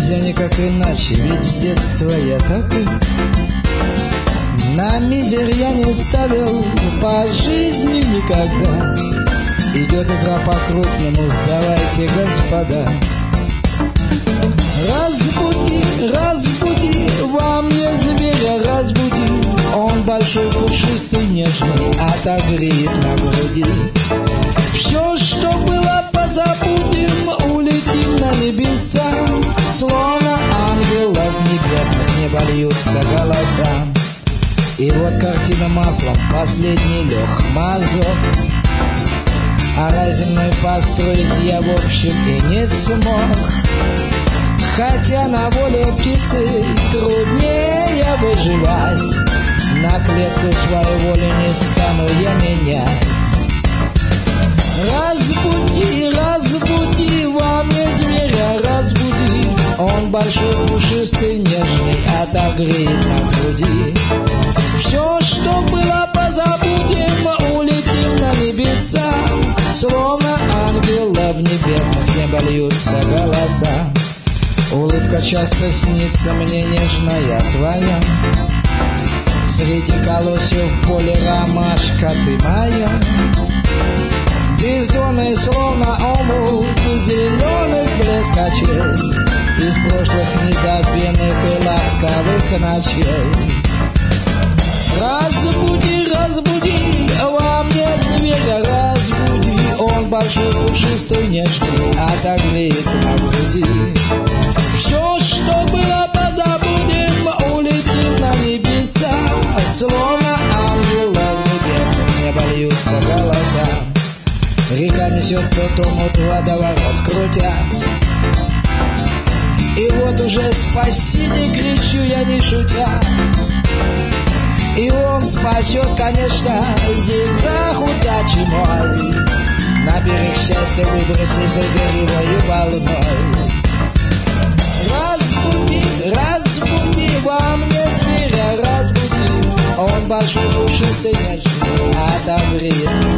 Нельзя никак иначе, ведь с детства я такой. На мизер я не ставил по жизни никогда. Идет игра по-крупному, сдавайте, господа. Разбуди, разбуди, во мне зверя разбуди. Он большой, пушистый, нежный, отогреет на груди. Все, что было, позабудем, улетим на небеса. Словно ангелов небесных небо льются голоса. И вот картина маслом, последний лег мазок. А рай земной построить я в общем и не смог. Хотя на воле птицы труднее выживать, на клетку свою волю не стану я менять. Разбуди, разбуди, во мне зверя разбуди. Он большой, пушистый, нежный, отогреет на груди. Все, что было, позабудем, улетим на небеса. Словно ангелов небесных с неба льются голоса. Улыбка часто снится мне, нежная твоя. Среди колосьев в поле ромашка ты моя. Бездонный, словно омут зеленых блескочей, из прошлых незабвенных и ласковых ночей. Разбуди, разбуди, во мне зверя разбуди. Он большой, пушистый, нежный, отогреет на груди. Все, что было, позабудем, улетим на небеса. Словно ангелов небесных небо льются голоса. Река несет тот омут, водоворот крутя. И вот уже спасите, кричу я не шутя. И он спасет, конечно, зигзаг удачи мой. На берег счастья выбросит догоревою волной. Разбуди, разбуди, во мне зверя разбуди. Он большой, пушистый, нежный, отогреет